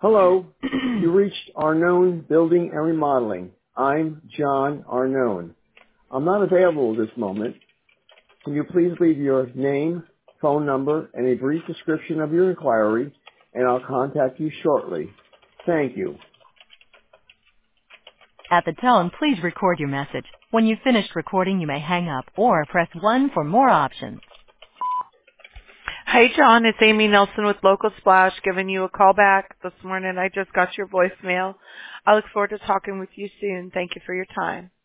Hello, you reached Arnone Building and Remodeling. I'm John Arnone. I'm not available at this moment. Can you please leave your name, phone number, and a brief description of your inquiry, and I'll contact you shortly. Thank you. At the tone, please record your message. When you've finished recording, you may hang up or press 1 for more options. Hey, John, it's Amy Nelson with Local Splash giving you a call back this morning. I just got your voicemail. I look forward to talking with you soon. Thank you for your time.